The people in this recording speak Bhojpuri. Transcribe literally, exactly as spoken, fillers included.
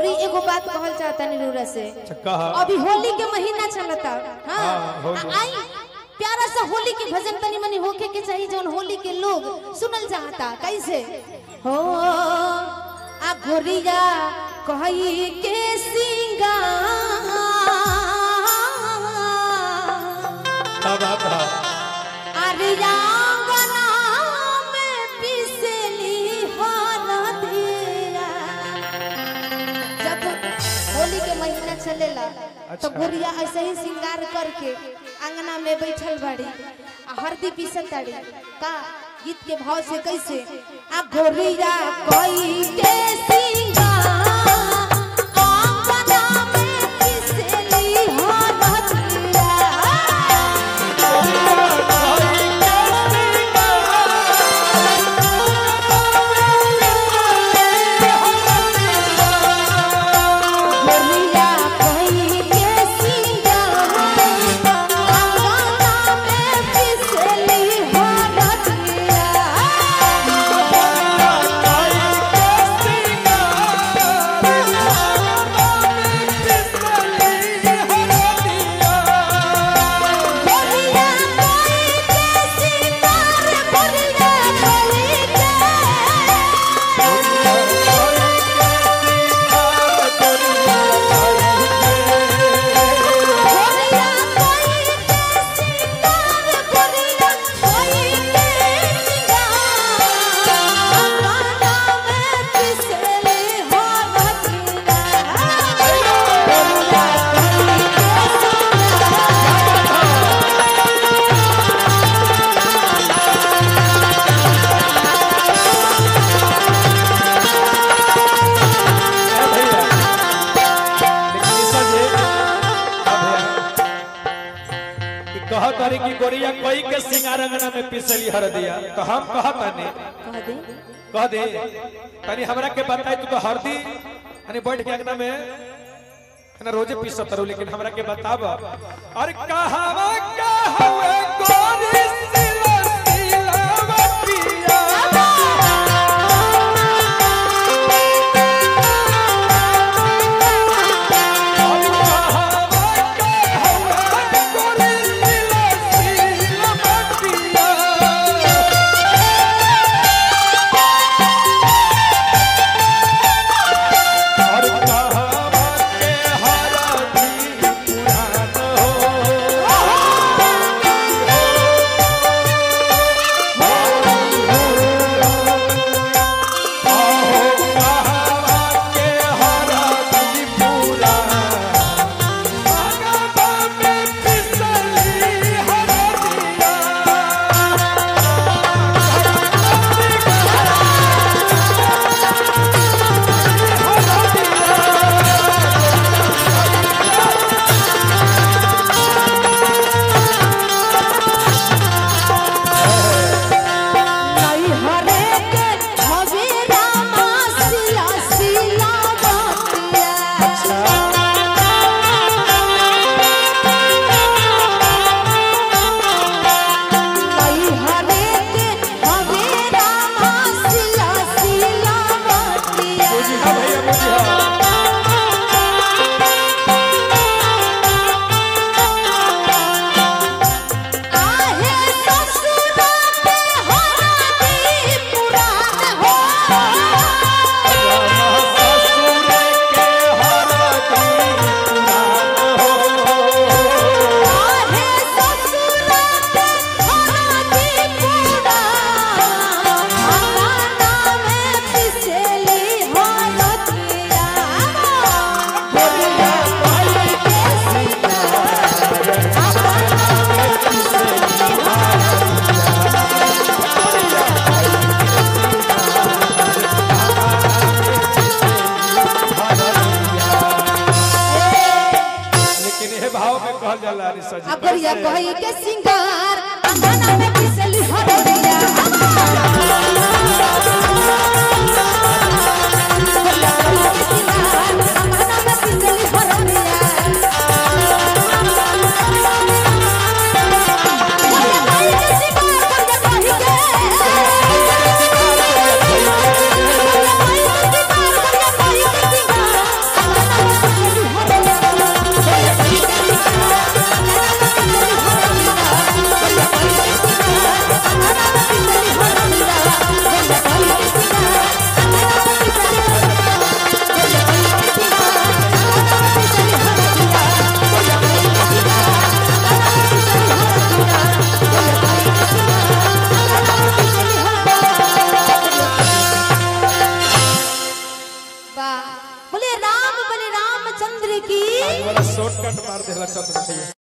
और एगो बात कहल चाहता निरूरा से, अभी होली के महीना चलता। हाँ आई प्यारा सा होली के भजन तनी मनी होके के चाहिए जौन होली के लोग सुनल चाहता। कैसे हो आ गोरिया कही के सिंगार अरे आंगना में पिसली हरदिया। जब होली के महीना चलेला अच्छा। तो गोरिया ऐसे ही श्रृंगार करके आंगना में बैठल बाड़ी आ हरदी पीसत ताड़ी का गीत के भाव से कैसे आ गोरिया कोई के सिंगार आंगना में पिसली हरदिया। कहतारी की गोरिया कोई के सिंगार अंगना में पिसली हरदिया। तो हम कहतानी कह दे कह दे तनी हमरा के बताई तू तो हरदी यानी बैठ के अंगना में ना रोजे पीसत रहू, लेकिन हमरा के बताब अरे कहवा का हवे गोरी सिला सिलावतिया। अब गोरिया कोई के सिंगार अंगना में पिसली हरदिया। शॉर्टकट मार देला चतुर्थी